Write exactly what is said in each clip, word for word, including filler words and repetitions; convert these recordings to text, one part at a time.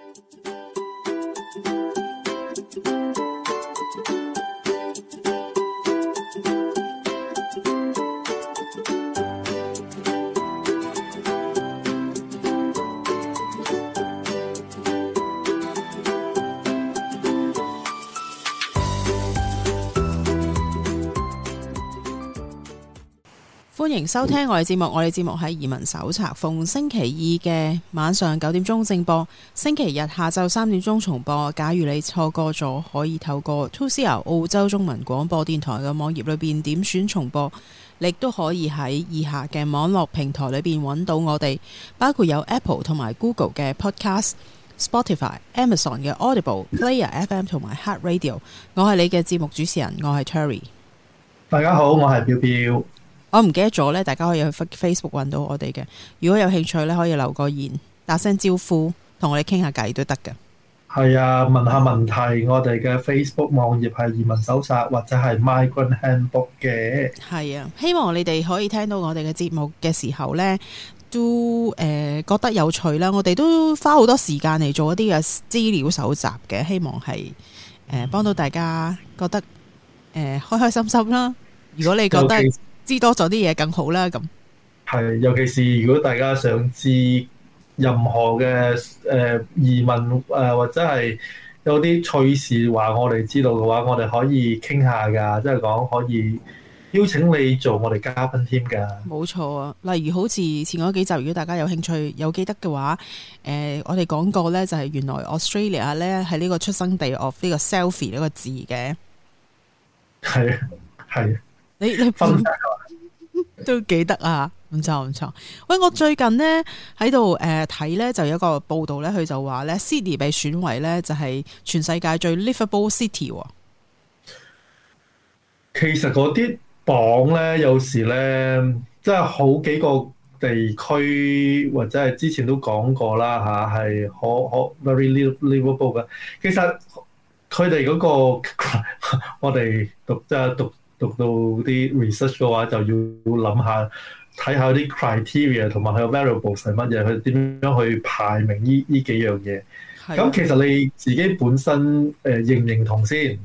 歡迎收聽我哋節目，我哋節目喺移民手冊，逢星期二嘅晚上九點鐘正播，星期日下晝三點鐘重播。假如你錯過咗，可以透過 two C R 澳洲中文廣播電台嘅網頁裏邊點選重播，你亦都可以喺以下嘅網絡平台裏邊揾到我哋，包括有 Apple 同埋 Google 嘅 Podcast、Spotify、Amazon 嘅 Audible、Player F M 同埋 Heart Radio。我係你嘅節目主持人，我係 Terry。 大家好，我係表表。 我唔記得咗咧，大家可以去 Facebook 揾到我哋嘅。如果有興趣咧，可以留個言，打聲招呼，同我哋傾下偈都得嘅。 係啊，問下問題，我哋嘅 Facebook 網頁係移民手冊或者係 Migrant Handbook 嘅。 係啊，希望你哋可以聽到我哋嘅節目嘅時候咧，都誒、呃、覺得有趣啦。我哋都花好多時間嚟做一啲嘅資料搜集嘅，希望係誒、呃、幫到大家覺得誒、呃、開開心心啦。如果你覺得知多咗啲嘢更好啦，咁係，尤其是如果大家想知任何嘅誒、呃、移民誒、呃、或者係有啲趣事話我哋知道嘅話，我哋可以傾下㗎，即係講可以邀請你做我哋嘉賓添㗎。 冇錯啊，例如好似前嗰幾集，如果大家有興趣有記得嘅話，誒、呃、我哋講過咧，就係原來 Australia 咧係呢個出生地 of 呢個 selfie 呢個字嘅。 係啊，係。 你你分都記得啊，唔錯唔錯。喂，我最近呢喺度誒睇呢，就有一個報道呢，佢就話呢 Sydney 被選為呢就係全世界最 livable city。 其實嗰啲榜呢，有時呢，即係好幾個地區或者係之前都講過啦嚇，係可可 very livable 嘅。其實佢哋嗰個我哋讀即係讀。讀到啲 research 嘅話，就要諗下睇下啲 criteria 同埋佢嘅 variable 係乜嘢，佢點樣去排名呢呢幾樣嘢。咁其實你自己本身誒、呃、認唔認同先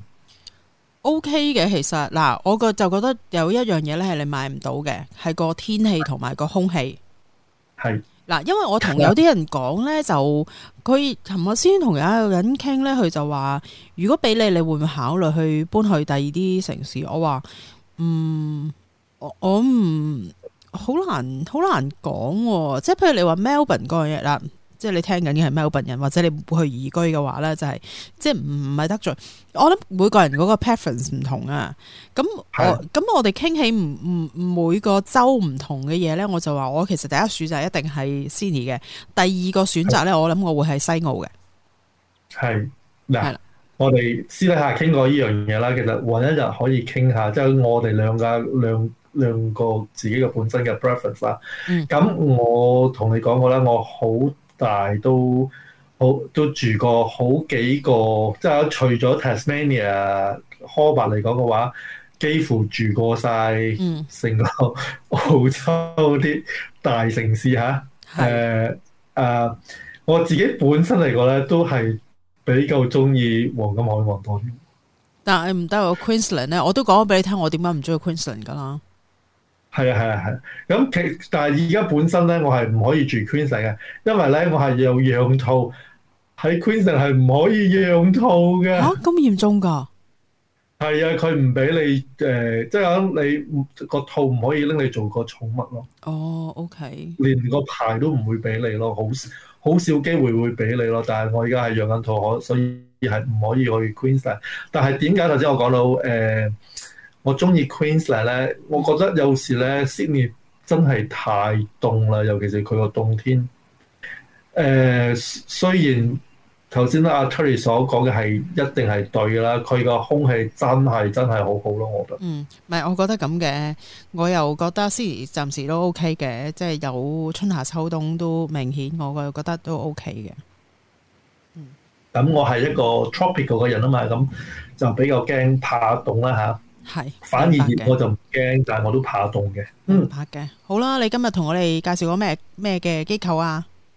？OK 嘅，其實嗱，我個就覺得有一樣嘢咧係你買唔到嘅，係個天氣同埋個空氣。 係。 嗱，因為我同有啲人講咧，就佢琴日先同有一個人傾咧，佢就話：如果俾你，你會唔會考慮去搬去第二啲城市？我話：嗯，我我唔好難好難講喎。即係譬如你話 Melbourne 嗰樣嘢啦，即係你聽緊嘅係 Melbourne 人，或者你會去移居嘅話咧，就係、是、即係唔係得罪。我諗每個人嗰個 preference 唔同啊。咁我咁我哋傾起唔唔每個州唔同嘅嘢咧，我就話我其實第一選擇一定係 Sydney 嘅，第二個選擇咧，我諗我會係西澳嘅。 係嗱，我哋私底下傾過呢樣嘢啦。其實揾一日可以傾下，即係我哋兩個兩兩個自己嘅本身嘅 preference 啦。咁、嗯、我同你講過啦，我好大都好都住過好幾個，即係除咗 Tasmania、Hobart 嚟講嘅話，幾乎住過晒成個澳洲啲大城市嚇。誒誒，我自己本身嚟講咧，都係比較中意黃金海岸多啲。 但係唔得喎 Queensland 咧，我都講咗俾你聽，我點解唔中意 Queensland 噶啦。 係啊係啊係，咁其但係而家本身咧，我係唔可以住 Queensland 嘅，因為咧我係有養兔，喺 Queensland 係唔可以養兔嘅。嚇，咁嚴重㗎？係啊，佢唔俾你誒，即係講你個兔唔可以拎你做個寵物咯。 哦 ，OK。連個牌都唔會俾你咯，好好少機會會俾你咯。但係我而家係養緊兔，可所以係唔可以去 Queensland。但係點解頭先我講到誒？呃我中意 Queensland 咧，我覺得有時咧 Sydney 真係太凍啦，尤其是佢個冬天。誒、呃，雖然頭先阿 Terry 所講嘅係一定係對㗎啦，佢個空氣真係真係好好咯，我覺得。嗯， 唔係，我覺得咁嘅，我又覺得 Sydney 暫時都 OK 嘅，即係有春夏秋冬都明顯，我又覺得都 OK 嘅。 嗯，咁我係一個 tropical 嘅人啊嘛，咁就比較驚怕凍啦嚇。係，反而熱我就唔驚，但係我都怕凍嘅。嗯， 怕嘅。好啦，你今日同我哋介紹個咩咩嘅機構啊？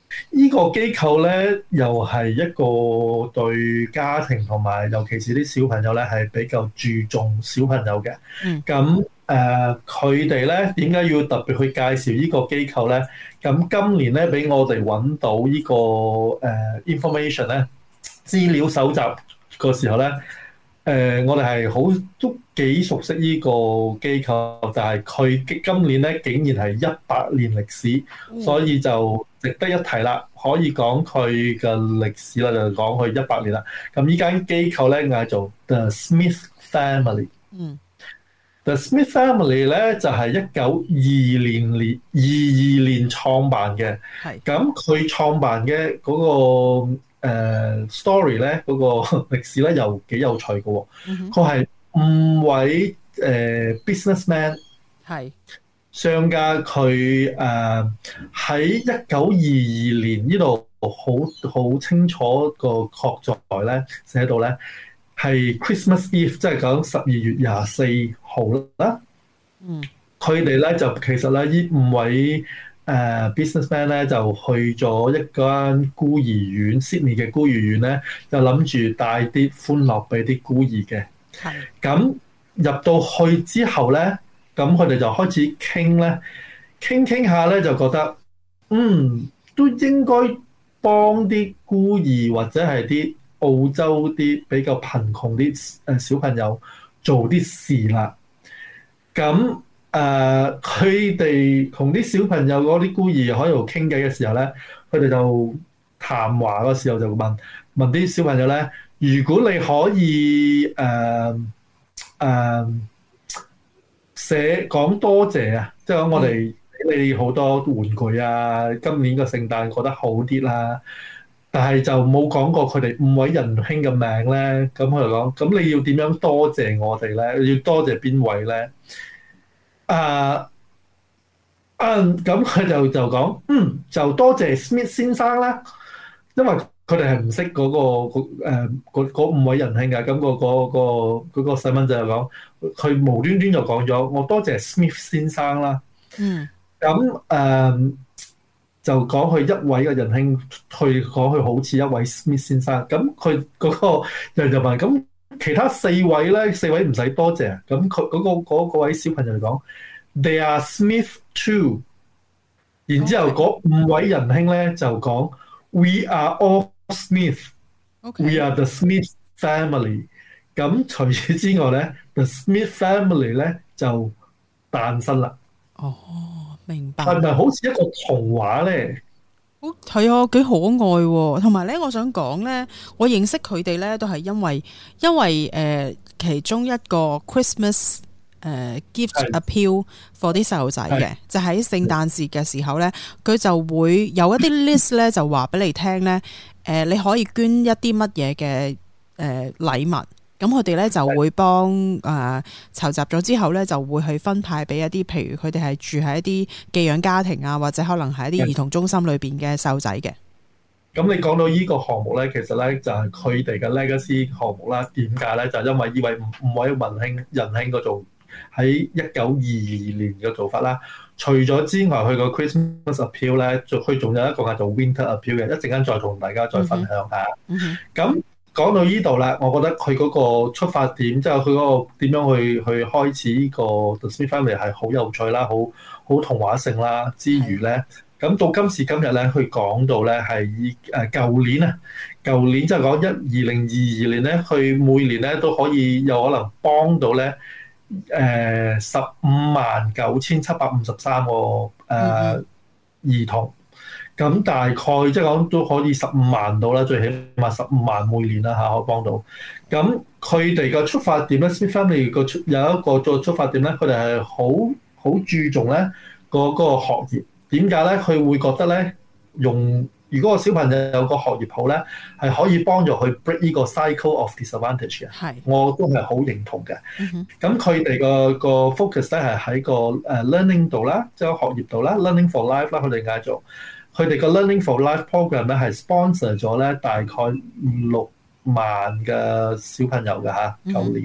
依個機構咧，又係一個對家庭同埋尤其是啲小朋友咧，係比較注重小朋友嘅。 嗯。 咁誒，佢哋咧點解要特別去介紹依個機構咧？咁今年咧，俾我哋揾到依個誒 information 咧，資料搜集個時候咧，誒我哋係好都幾熟悉依個機構，但係佢今年咧竟然係一百年歷史，所以就值得一提啦。可以講佢嘅歷史啦，就講佢一百年啦。咁依間機構咧嗌做 The Smith Family。 嗯。 The Smith Family 咧就係一九二零年二二年創辦嘅。 係。咁佢創辦嘅嗰、嗰個。誒、uh, story 咧嗰、那個歷史咧又幾有趣嘅喎、哦，佢係、嗯、五位誒、uh, businessman 係商家，佢誒喺一九二二年呢度好好清楚個確在咧寫到咧係 Christmas Eve， 即係講十二月廿四號啦。嗯，佢哋咧就其實咧呢五位。誒、uh, businessman 咧就去咗一間孤兒院 Sydney 嘅孤兒院咧，就諗住帶啲歡樂俾啲孤兒嘅。係。咁入到去之後咧，咁佢哋就開始傾咧，傾傾下咧就覺得，嗯，都應該幫啲孤兒或者係啲澳洲啲比較貧窮啲誒小朋友做啲事啦。咁誒，佢哋同啲小朋友嗰啲孤兒喺度傾偈嘅時候咧，佢哋就談話嗰時候就問問啲小朋友咧，如果你可以誒誒寫講多謝啊，即係講我哋俾你好多玩具啊，今年個聖誕過得好啲啦，但係就冇講過佢哋五位仁兄嘅名咧，咁佢就講，咁你要點樣多謝我哋咧？要多謝邊位咧？啊，嗯，咁佢就就講，嗯，就多謝 Smith 先生啦，因為佢哋係唔識嗰個誒嗰五位仁兄嘅，咁、嗰個、嗰個、嗰個、嗰個細蚊仔就講，佢無端端就講咗，我多謝 Smith 先生啦。嗯，咁誒、嗯、就講佢一位嘅仁兄，去講佢好似一位 Smith 先生，咁佢嗰個人就問咁。其他四位咧，四位唔使多謝。咁佢嗰個嗰個位小朋友嚟講 ，They are Smith too。然之後嗰五位仁兄咧就講 ，We are all Smith。We are the Smith family。咁除此之外咧 ，The Smith family 咧就誕生啦。 哦，明白。 係咪好似一個童話咧？ 好係啊，幾可愛喎！同埋咧，我想講咧，我認識佢哋咧，都係因為因為誒、呃、其中一個 Christmas 誒、呃、gift appeal for 啲細路仔嘅，就喺聖誕節嘅時候咧，佢就會有一啲 list 咧，就話俾你聽咧，誒、呃、你可以捐一啲乜嘢嘅誒禮物。咁佢哋咧就會幫誒籌集咗之後咧，就會去分派俾一啲，譬如佢哋係住喺一啲寄養家庭啊，或者可能係一啲兒童中心裏邊嘅細路仔嘅。咁你講到呢個項目咧，其實咧就係佢哋嘅 legacy 項目啦。點解咧？就係、因為呢位五位文兄仁兄嗰做喺一九二二年嘅做法啦。除咗之外，佢個 Christmas appeal 咧，仲佢仲有一個叫做 Winter appeal 嘅，一陣間再同大家再分享下。咁、嗯嗯講到呢度啦，我覺得佢嗰個出發點，即係佢嗰個點樣去去開始呢個 The Smith Family 係好有趣啦，好好童話性啦。之餘咧，咁到今時今日咧，佢講到咧係以誒舊年啊，舊年即係講一二零二二年咧，佢每年咧都可以有可能幫到咧誒十五萬九千七百五十三個誒、呃、兒童。咁大概即係講都可以十五萬到啦，最起碼十五萬每年啦嚇，可以幫到。咁佢哋嘅出發點咧 Smith Family 個出有一個做出發點咧，佢哋係好好注重咧嗰個學業。點解咧？佢會覺得咧，用如果個小朋友有個學業好咧，係可以幫助佢 break 呢個 cycle of disadvantage 嘅。係，我都係好認同嘅。咁佢哋個個 focus 咧係喺個誒 learning 度啦，即係學業度啦 ，learning for life 啦，佢哋嗌做。佢哋個 Learning for Life program 咧係 sponsor 咗咧大概六萬嘅小朋友嘅嚇，舊年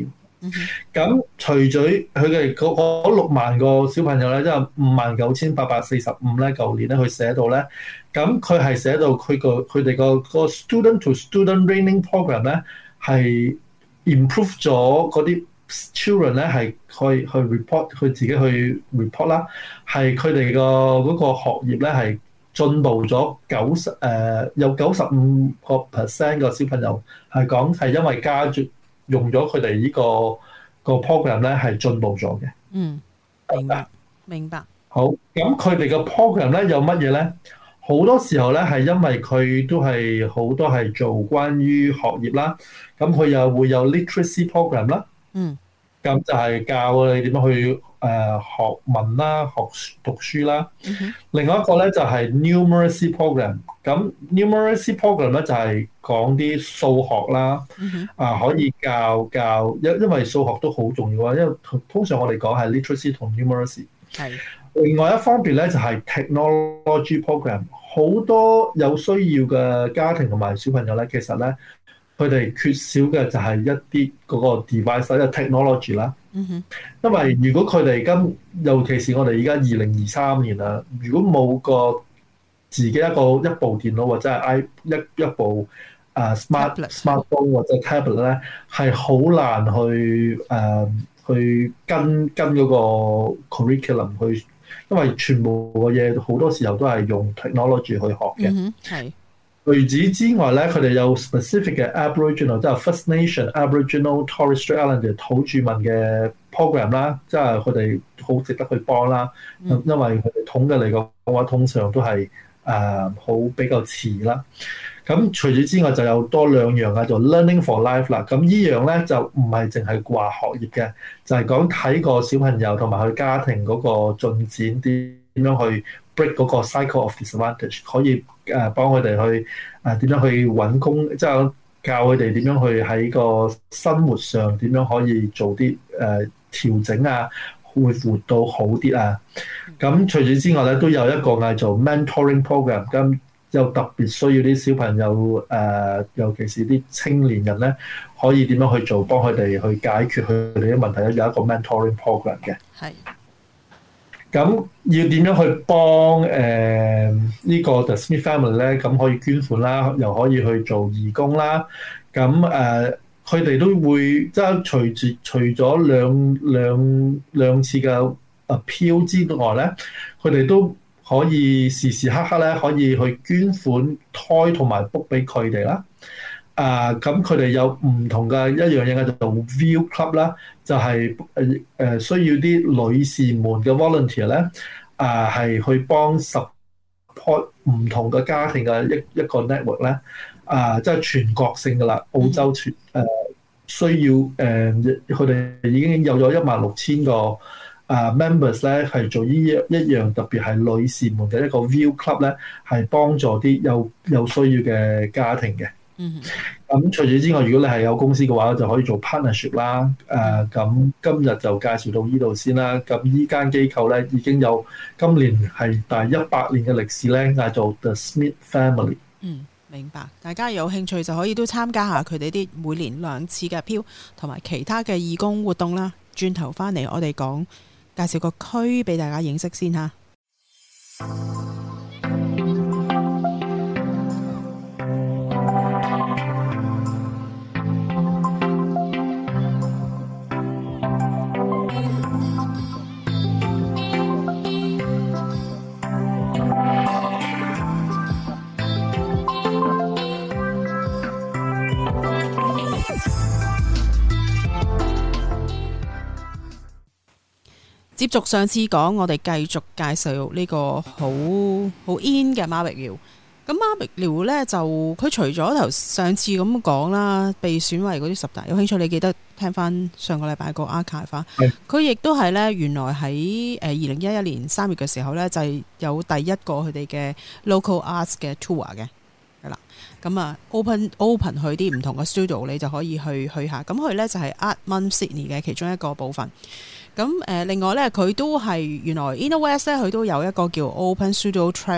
咁、嗯、除咗佢嘅嗰六萬個小朋友咧，即係五萬九千八百四十五咧，舊年咧佢寫到咧，咁佢係寫到佢個佢哋個個 student to student training program 咧係 improve 咗嗰啲 children 咧係可以去 report 佢自己去 report 啦，係佢哋個嗰個學業咧係進步咗九十誒有九十五個 percent 個小朋友係講係因為家長用咗佢哋呢個個 program 咧係進步咗嘅。 嗯，明白明白。 好，咁佢哋個 program 咧有乜嘢咧？好多時候咧係因為佢都係好多係做關於學業啦，咁佢又會有 literacy program 啦。 嗯， 咁就係教你點樣去誒、呃、學文啦、學讀書啦。嗯、另外一個咧就係 numeracy program。咁 numeracy program 咧就係講啲數學啦，嗯、啊可以教教，因因為數學都好重要啊。因為通常我哋講係 literacy 同 numeracy。係。另外一方面咧就係 technology program。好多有需要嘅家庭同埋小朋友咧，其實咧佢哋缺少嘅就係一啲嗰個 device，即係 technology 啦。嗯哼。因為如果佢哋今，尤其是我哋而家二零二三年啦，如果冇個自己一個一部電腦或者係 i 一一部啊 smart smartphone 或者 tablet 咧，係好難去誒、呃、去跟跟嗰個 curriculum 去，因為全部嘅嘢好多時候都係用 technology 去學嘅。嗯，係。除此之外咧，佢哋有 specific 嘅 Aboriginal， 即係 First Nation Aboriginal Torres Strait Islander 土著民嘅 program 啦，即係佢哋好值得去幫啦。嗯、因為佢哋統嘅嚟講話，通常都係誒好比較遲啦。咁除此之外，就有多兩樣啊，就 Learning for Life 啦。咁呢樣咧就唔係淨係話學業嘅，就係講睇個小朋友同埋佢家庭嗰個進展點點樣去 break 嗰個 cycle of disadvantage， 可以誒幫佢哋去誒點樣去揾工，即係教佢哋點樣去喺個生活上點樣可以做啲誒調整啊，會活到好啲啊。咁除此之外咧，都有一個嗌做 mentoring program， 咁又特別需要啲小朋友誒，尤其是啲青年人咧，可以點樣去做，幫佢哋去解決佢哋啲問題咧，有一個 mentoring program 嘅。係。咁要點樣去幫誒、呃這個、呢個 The Smith Family 咧？咁可以捐款啦，又可以去做義工啦。咁誒，佢、呃、哋都會即係隨住除咗兩兩兩次嘅 appeal 之外咧，佢哋都可以時時刻刻咧可以去捐款胎同埋 book 俾佢哋啦。啊，咁佢哋有唔同嘅一樣嘢叫做 View Club 啦，就係誒誒需要啲女士們嘅 volunteer 咧，啊係去幫 support 唔同嘅家庭嘅一一個 network 咧，啊即係全國性嘅啦，澳洲全誒、呃、需要誒佢哋已經有咗一萬六千個啊 members 咧，係做呢一一樣特別係女士們嘅一個 View Club 咧，係幫助啲有有需要嘅家庭嘅。嗯，咁除此之外，如果你係有公司嘅話，就可以做 partnership 啦。誒、呃，咁今日就介紹到呢度先啦。咁呢間機構咧已經有今年係第一百年嘅歷史咧，叫做 The Smith Family。嗯，明白。大家有興趣就可以都參加下佢哋啲每年兩次嘅票，同埋其他嘅義工活動啦。轉頭翻嚟，我哋講介紹個區俾大家認識先嚇。接續上次講，我哋繼續介紹呢個好好 in 嘅 Marrickville。咁 Marrickville 咧就佢除咗頭上次咁講啦，被選為嗰啲十大，有興趣你記得聽翻上個禮拜個 archive 翻。佢亦都係咧，原來喺誒二零一一年三月嘅時候咧，就係有第一個佢哋嘅 local arts 嘅 tour 嘅，係啦。咁啊 open open 去啲唔同嘅 studio， 你就可以去去下。咁佢咧就係 Art Month Sydney 嘅其中一個部分。咁誒，另外咧，佢都係原來 Inner West 咧，佢都有一個叫 Open Studio Trail，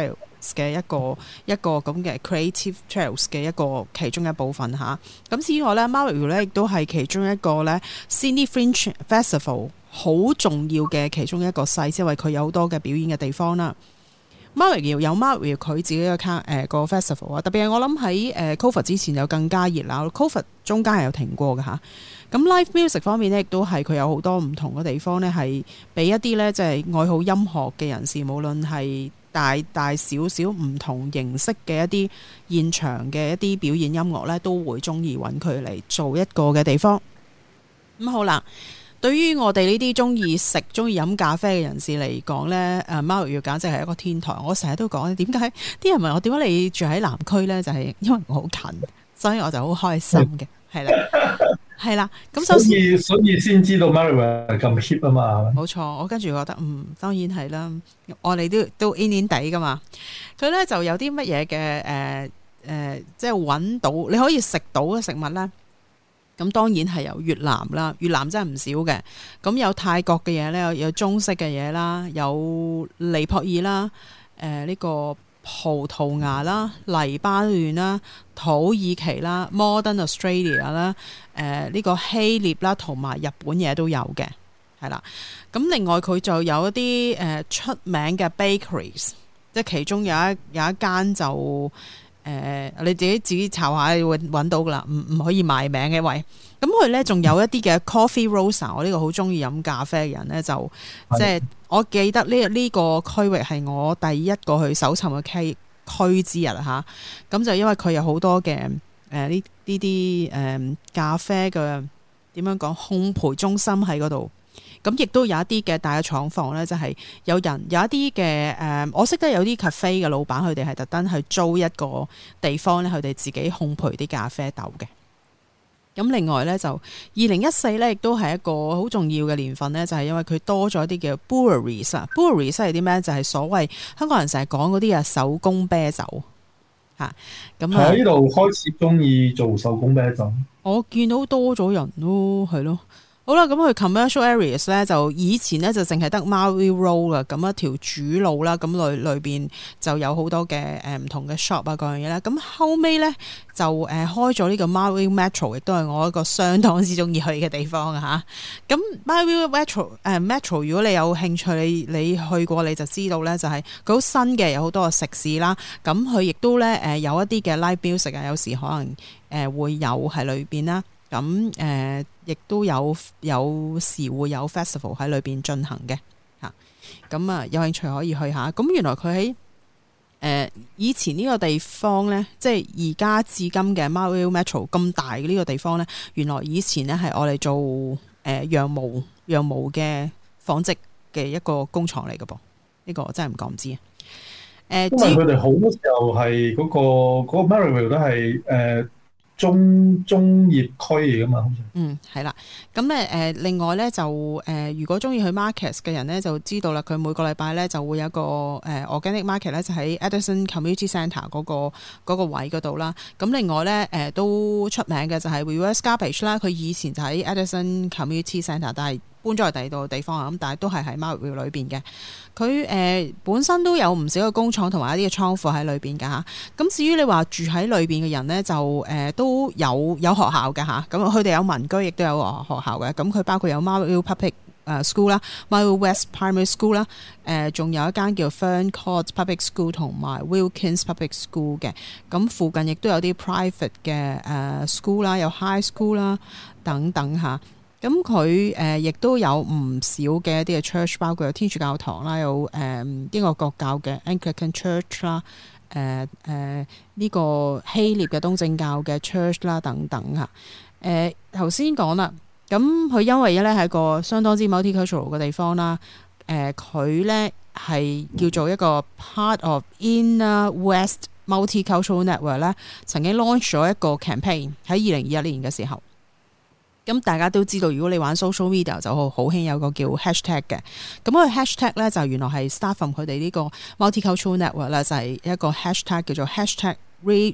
嘅一個一個咁嘅 creative trails 嘅一個其中一部分嚇。咁此外咧 Marrickville 咧亦都係其中一個咧 Sydney Fringe Festival 好重要嘅其中一個 site， 因為佢有好多嘅表演嘅地方啦。Marrickville 有 Marrickville 佢自己嘅卡誒個 festival 啊，特別係我諗喺誒 Covid 之前有更加熱鬧 ，Covid 中間係有停過嘅嚇。咁 live music 方面咧，亦都係佢有好多唔同嘅地方咧，係俾一啲咧即係愛好音樂嘅人士，無論係大大小小唔同形式嘅一啲現場嘅一啲表演音樂咧，都會中意揾佢嚟做一個嘅地方。咁好啦。對於我哋呢啲中意食、中意飲咖啡嘅人士嚟講呢，誒 Marrickville 簡直係一個天堂。我成日都講，點解啲人問我點解你住喺南區呢？就係、是、因為我好近，所以我就好開心嘅，係啦，係啦。咁首先， 所以先知道 Marrickville 係咁 hit 啊嘛。冇錯，我跟住覺得，嗯，當然係啦。我哋都都 in in 地噶嘛。佢呢就有啲乜嘢嘅誒誒，即係揾到你可以食到嘅食物呢。咁當然係由越南啦，越南真係唔少嘅。咁有泰國嘅嘢咧，有有中式嘅嘢啦，有尼泊爾啦，誒、呃、呢、這個葡萄牙啦、黎巴嫩啦、土耳其啦、Modern Australia 啦、呃，誒、這、呢個希臘啦，同埋日本嘢都有嘅，係啦。咁另外佢就有一啲誒、呃、出名嘅 bakeries， 即係其中有一有一間就。誒、呃，你自己自己查下會揾到噶啦，唔唔可以賣名嘅喂。咁佢咧仲有一啲嘅 coffee roaster， 我呢個好中意飲咖啡嘅人咧，就即係我記得呢呢個區域係我第一個去搜尋嘅區之一啦嚇。咁就因為佢有好多嘅誒呢呢啲誒咖啡嘅點樣講烘焙中心喺嗰度。咁亦都有一啲嘅大嘅廠房咧，就係、是、有人有一啲嘅誒，我識得有啲 cafe 嘅老闆，佢哋係特登去租一個地方咧，佢哋自己烘焙啲咖啡豆嘅。咁另外咧就二零一四咧，亦都係一個好重要嘅年份咧，就係、是、因為佢多咗啲叫 breweries 啊，breweries 係啲咩？就係、是、所謂香港人成日講嗰啲啊手工啤酒嚇。咁喺呢度開始中意做手工啤酒， 我見到多咗人咯，係咯。好啦，咁佢 commercial areas 咧就以前咧就淨係得 Marrickville Road 啦，咁一條主路啦，咁裏裏邊就有好多嘅誒唔同嘅 shop 啊，各樣嘢啦。咁後尾咧就誒開咗呢個 Marrickville Metro， 亦都係我一個相當之中意去嘅地方啊嚇。咁 Marrickville Metro 誒、呃、Metro， 如果你有興趣，你你去過你就知道咧，就係佢好新嘅，有好多嘅食肆啦。咁佢亦都咧誒有一啲嘅 live music啊，有時可能誒會有喺裏邊啦。咁誒，亦、呃、都有有時會有 festival 喺裏邊進行嘅嚇。咁啊，有興趣可以去下。咁原來佢喺誒以前呢個地方咧，即係而家至今嘅 Marrickville Metro 咁大嘅呢個地方咧，原來以前咧係我哋做誒、呃、羊毛羊毛嘅紡織嘅一個工廠嚟嘅噃。呢、這個我真係唔講唔知啊。誒、呃， 因為佢哋好多時候係嗰、那個嗰、那個 Marrickville 都係誒。呃中中業區嚟噶嘛？ 嗯，係啦。咁咧誒，另外咧就誒、呃，如果中意去 market 嘅人咧，就知道啦。佢每個禮拜咧就會有一個誒、呃、organic market 咧，就喺 Edison Community Centre 嗰、那個嗰、那個位嗰度啦。咁另外咧誒、呃、都出名嘅就係 Reverse Garbage 啦。佢以前就喺 Edison Community Centre， 但係搬咗去第二度地方啊。咁但係都係喺 Marrickville 裏邊嘅。佢誒、呃、本身都有唔少嘅工廠同埋一啲嘅倉庫喺裏邊㗎嚇。咁至於你話住喺裏邊嘅人咧，就誒、呃、都有有學校嘅嚇。咁佢哋有民居，亦都有學校嘅。咁佢包括有 Marrickville Public School 啦、Marrickville West Primary School 啦、呃，誒仲有一間叫 Fern Court Public School 同埋 Wilkins Public School 嘅。咁附近亦都有啲 private 嘅誒、呃、school 啦，有 high school 啦等等嚇。咁佢誒亦都有唔少嘅一啲嘅 church， 包括有天主教堂啦，有誒、呃、英國國教嘅 Anglican Church 啦、呃，誒誒呢個希臘嘅東正教嘅 church 啦等等嚇。誒頭先講啦，咁佢因為咧係個相當之 multicultural 嘅地方啦，誒佢咧係叫做一個 part of Inner West Multicultural Network 咧，曾經 launch 咗一個 campaign 喺二零二一年嘅時候。咁大家都知道，如果你玩 social media 就好好興有個叫 hashtag 嘅。咁個 hashtag 咧就原來係 start from 佢哋呢個 multicultural network 啦，就係一個 hashtag 叫做 hashtag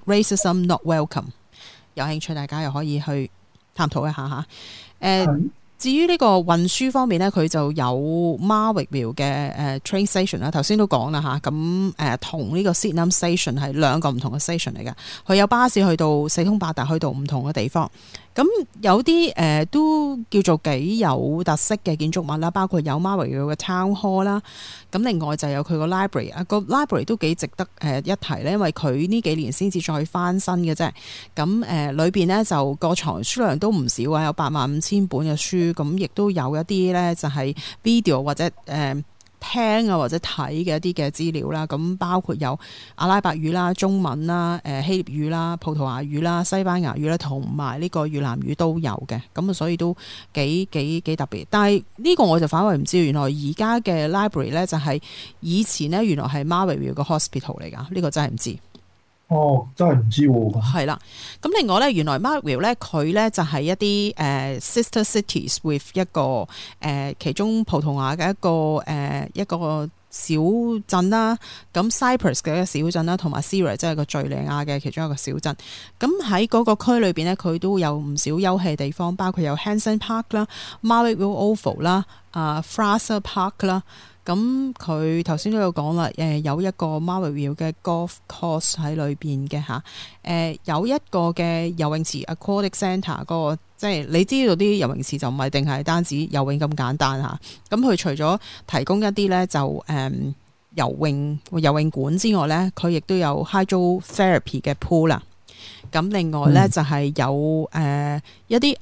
racism not welcome。有興趣大家又可以去探討一下嚇。誒、呃， 至於呢個運輸方面咧，佢就有 Marrickville 嘅誒 train station 啦，頭先都講啦嚇，咁誒同呢個 Sydenham station 係兩個唔同嘅 station 嚟嘅，佢有巴士去到四通八達，去到唔同嘅地方。咁有啲誒、呃、都叫做幾有特色嘅建築物啦，包括有 Marrickville 嘅 Town Hall 啦，咁另外就有佢個 library 啊，個 library 都幾值得誒一提咧，因為佢呢幾年先至再翻新嘅啫。咁誒裏邊咧就個藏書量都唔少啊，有八萬五千本嘅書，咁亦都有一啲咧就係 video 或者誒。呃聽啊或者睇嘅一啲嘅資料啦，咁包括有阿拉伯語啦、中文啦、誒希臘語啦、葡萄牙語啦、西班牙語啦，同埋呢個越南語都有嘅，咁啊所以都幾幾幾特別。但係呢個我就反為唔知，原來而家嘅 library 咧就係以前咧原來係 Marrickville 個 hospital 嚟㗎，呢、這個真係唔知。 哦，真係唔知喎。 係啦，咁另外咧，原來 Marrickville 咧佢咧就係一啲誒、呃、sister cities with 一個誒、呃、其中葡萄牙嘅一個誒、呃、一個小鎮啦，咁 Cyprus 嘅一個小鎮啦，同埋 Syria 即係個敍利亞嘅其中一個小鎮。咁喺嗰個區裏邊咧，佢都有唔少休憩地方，包括有 Hanson Park 啦、Marrickville Oval 啦、啊 Fraser Park 啦。咁佢頭先都有講啦，誒有一個 Marrickville 嘅 golf course 喺裏邊嘅嚇，誒有一個嘅游泳池 Aquatic Centre 嗰個，即係你知道啲游泳池就唔係定係單止游泳咁簡單嚇。咁佢除咗提供一啲咧就誒、嗯、游泳游泳館之外咧，佢亦都有 hydrotherapy 嘅 pool 啦。咁另外咧、嗯、就係有誒、呃、一啲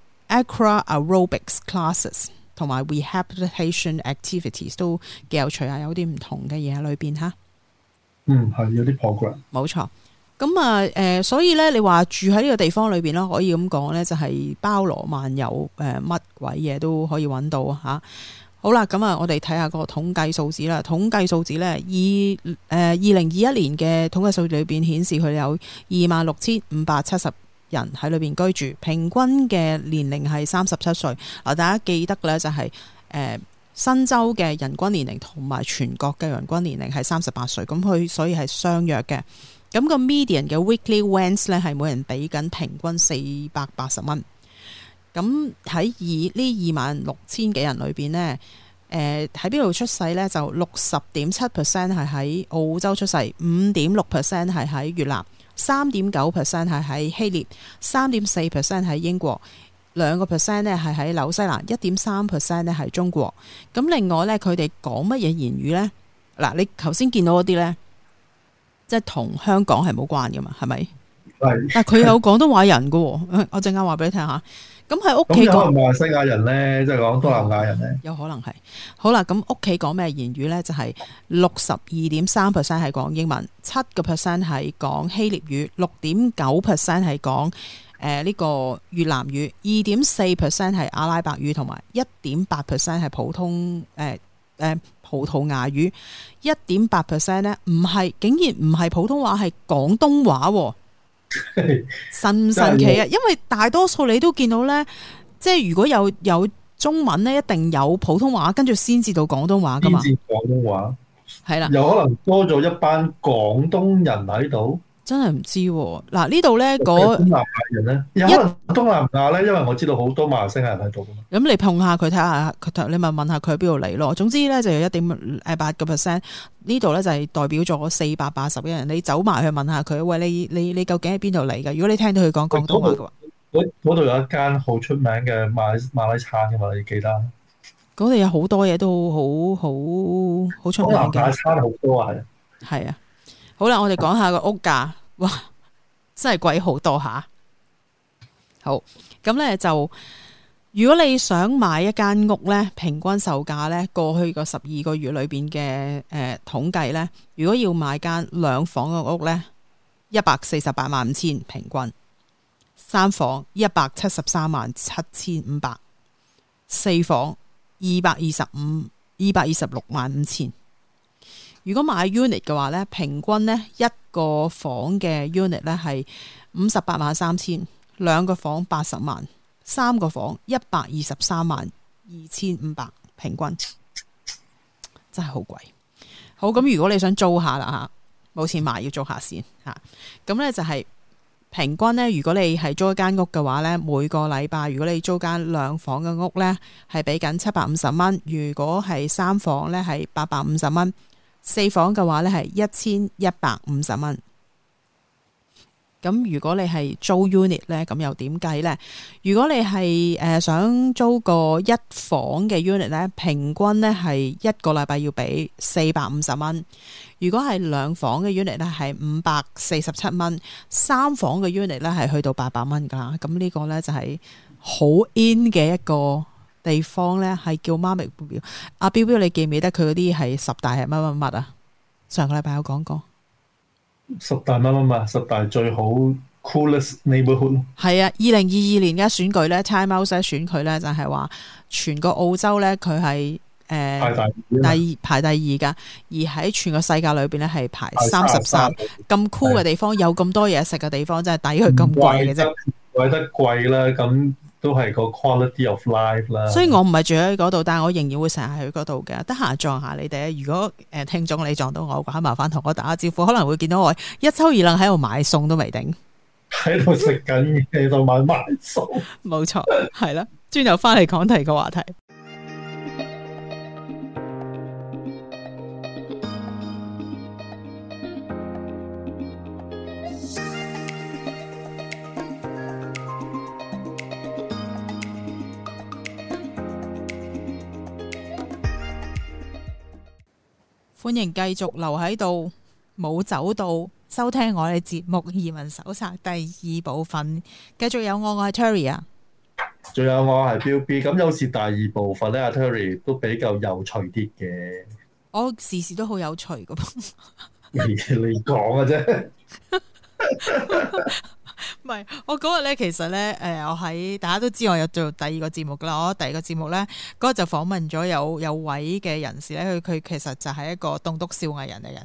aqua aerobics classes。同埋 rehabilitation activities 都幾有趣啊，有啲唔同嘅嘢喺裏邊吓。 嗯，係有啲 program。冇錯。咁啊，誒、呃，所以咧，你話住喺呢個地方裏邊咧，可以咁講咧，就係包羅萬有，誒、呃，乜鬼嘢都可以揾到吓。好啦，咁啊，我哋睇下個統計數字啦。統計數字咧，二誒二零二一年嘅統計數字裏邊顯示佢有二萬六千五百七十人喺裏邊居住，平均嘅年齡係三十七歲。嗱，大家記得咧就係、是、誒、呃、新州嘅人均年齡同埋全國嘅人均年齡係三十八歲，咁佢所以係相若嘅。咁、那個 median 嘅 weekly rents 咧係每人俾緊平均四百八十蚊。咁喺二呢二萬六千幾人裏邊呢，誒喺邊度出世呢？就六十點七 percent 係喺澳洲出世，五點六 percent 係喺越南。三點九 percent 係喺希臘，三點四 percent 喺英國，兩個 percent 咧係喺紐西蘭，一點三 percent 咧係中國。咁另外咧，佢哋講乜嘢言語咧？嗱，你頭先見到嗰啲咧，即係同香港係冇關噶嘛？係咪？係。但佢有廣東話人噶，我陣間話俾你聽下。咁喺屋企講， 咁馬來西亞人咧，即係講東南亞人咧， 有可能係。好啦，咁屋企講咩言語咧？就係六十二點三 percent 係講英文，七個 percent 係講希臘語，六點九 percent 係講誒呢個越南語，二點四 percent 係阿拉伯語，同埋一點八 percent 係普通誒誒、呃呃、葡萄牙語，一點八 percent 咧唔係，竟然唔係普通話，係廣東話喎。神唔神奇啊！因為大多數你都見到咧，即係如果有有中文咧，一定有普通話，跟住先至到廣東話噶嘛。 先至廣東話係啦， 有可能多咗一班廣東人喺度。真係唔知嗱、啊、呢度咧嗰東南亞人咧，有可能東南亞咧，因為我知道好多馬來西亞人喺度噶嘛。咁你碰下佢睇下佢，你咪問下佢喺邊度嚟咯。總之咧就有一點誒八個 percent， 呢度咧就係代表咗四百八十一人。你走埋去問下佢，喂，你你你究竟喺邊度嚟噶？如果你聽到佢講廣東話嘅話， 嗰度有一間好出名嘅馬馬拉餐噶嘛，你記得？ 嗰度有好多嘢都好好好出名嘅。 馬拉餐好多啊， 係啊。好啦，我哋講下個屋價。哇，真係貴好多吓！好，咁咧就如果你想買一間屋咧，平均售價咧過去個十二個月裏邊嘅誒統計咧，如果要買間兩房嘅屋咧，一百四十八萬五千平均，三房一百七十三萬七千五百，四房二百二十五二百二十六萬五千。如果買 unit 嘅話咧，平均咧一個房嘅 unit 咧係五十八萬三千，兩個房八十萬，三個房一百二十三萬二千五百，平均真係好貴。好，咁如果你想租下啦吓，冇錢買要租下先吓，咁咧就係平均咧，如果你係租一間屋嘅話咧，每個禮拜如果你租間兩房嘅屋咧，係俾緊七百五十蚊；如果係三房咧，係八百五十蚊；四房嘅話咧，係一千一百五十蚊。咁如果你係租 unit 咧，咁又點計咧？如果你係誒、呃、想租個一房嘅 unit 咧，平均咧係一個禮拜要俾四百五十蚊。如果係兩房嘅 unit 咧，係五百四十七蚊。三房嘅 unit 咧係去到八百蚊噶啦。咁呢個咧就係好 in 嘅一個地方咧，係叫媽咪表。阿標標，你記唔記得佢嗰啲係十大係乜乜乜啊？上個禮拜有講過。 十大乜乜乜，十大最好 coolest neighborhood。係啊，二零二二年嘅選舉咧 ，Time Out 選舉咧就係話全個澳洲咧佢係誒第排第二噶，而喺全個世界裏邊咧係排三十三。咁 cool 嘅地方，有咁多嘢食嘅地方，真係抵佢咁貴嘅啫。 貴得貴啦，咁都係個 quality of life 啦。 所以我唔係住喺嗰度，但係我仍然會成日去嗰度嘅。得閒撞下你哋，如果誒聽眾你撞到我嘅話，麻煩同我打個招呼，可能會見到我一抽二愣喺度買餸都未定， 喺度食緊嘢，喺度買買餸。 冇錯，係啦。轉頭翻嚟講第二個話題。歡迎繼續留喺度，冇走到，收聽我哋節目《移民手冊》第二部分。繼續有我，我係 Terry 啊。 仲有我係 Bill B。咁有時第二部分咧，阿 Terry 都比較有趣啲嘅。 我時時都好有趣噶噃。 你你講嘅啫。 唔係，我嗰日咧，其實咧，誒，我喺大家都知我有做第二個節目噶啦。我第二個節目咧，嗰日就訪問咗有有位嘅人士咧，佢佢其實就係一個棟篤笑藝人嚟嘅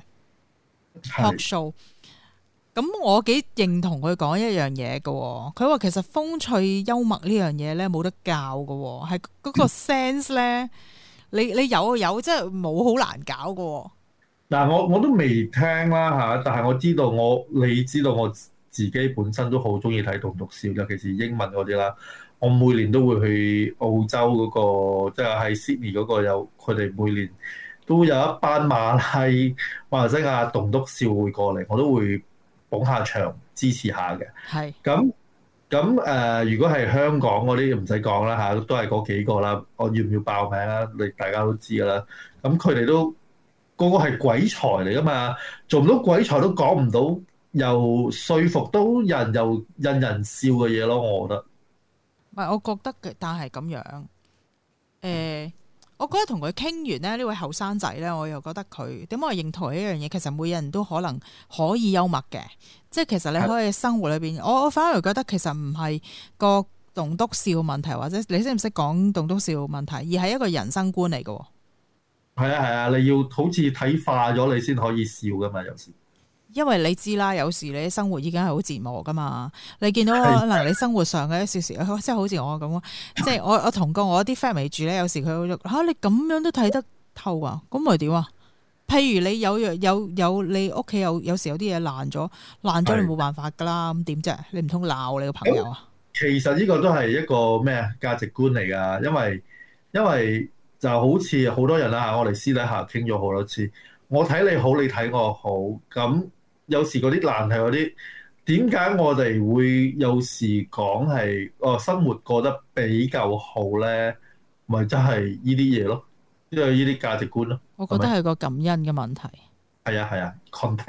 talk show。咁我幾認同佢講一樣嘢噶，佢話其實風趣幽默呢樣嘢咧冇得教噶，係嗰個 sense 咧，你你有有即係冇好難搞噶。 嗱，我我都未聽啦吓，但係我知道我你知道我自己本身都好中意睇棟篤笑，尤其是英文嗰啲啦。我每年都會去澳洲嗰個，即係喺 Sydney 嗰個有，佢哋每年都有一班馬拉馬來西亞棟篤笑會過嚟，我都會捧下場支持下嘅。係咁咁誒，如果係香港嗰啲唔使講啦嚇，都係嗰幾個啦。我要唔要爆名啊？你大家都知噶啦。咁佢哋都個個係鬼才嚟噶嘛，做唔到鬼才都講唔到。又說服到人又引人笑嘅嘢咯，我覺得。 唔係，我覺得嘅，但係咁樣。誒、呃，我覺得同佢傾完咧，呢位後生仔咧，我又覺得佢點解我認同一樣嘢？其實每人都可能可以幽默嘅，即係其實你可以生活裏邊。我我反而覺得其實唔係個棟篤笑問題，或者你識唔識講棟篤笑問題，而係一個人生觀嚟嘅。 係啊係啊，你要好似睇化咗你先可以笑噶嘛，有時。 因為你知啦，有時你生活已經係好折磨噶嘛。你見到可能你生活上嘅一少少，即係好似我咁，即係我我同過我啲 family 住咧，有時佢會嚇你咁樣都睇得透啊？咁咪點啊？譬如你有有有，有你屋企有有時有啲嘢爛咗，爛咗你冇辦法噶啦，咁點啫？你唔通鬧你個朋友啊？ 其實呢個都係一個咩啊價值觀嚟㗎，因為因為就好似好多人啦嚇，我哋私底下傾咗好多次，我睇你好，你睇我好咁。有時嗰啲難題嗰啲，點解我哋會有時講係哦生活過得比較好咧？咪真係呢啲嘢咯，呢個呢啲價值觀咯。 我覺得係個感恩嘅問題。 係啊係啊